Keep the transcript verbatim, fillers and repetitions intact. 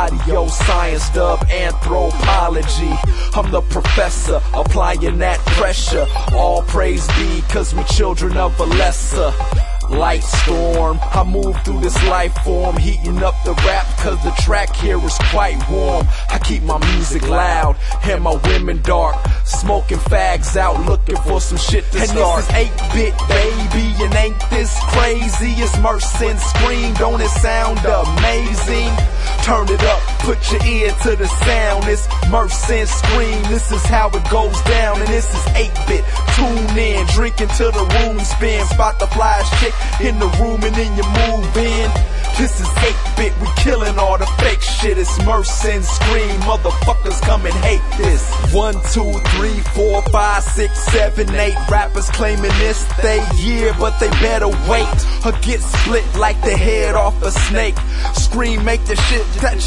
audio science, dub anthropology. I'm the professor, applying that pressure. All praise be, cause we children of a lesser light storm. I move through this life form, heating up the rap cause the track here is quite warm. I keep my music loud and my women dark, smoking fags out looking for some shit to and start. And this is eight bit baby, and ain't this crazy? It's Mercy and Scream, don't it sound amazing? Turn it up, put your ear to the sound. It's Mercy and Scream, this is how it goes down. And this is eight bit, tune in, drinking till the room spins. Spot the flyest chick in the room and then you move in. This is eight bit, we killing all the fake shit. It's Mercy and Scream, motherfuckers come and hate this. One, two, three, four, five, six, seven, eight rappers claiming this they year, but they better wait or get split like the head off a snake. Scream, make the shit that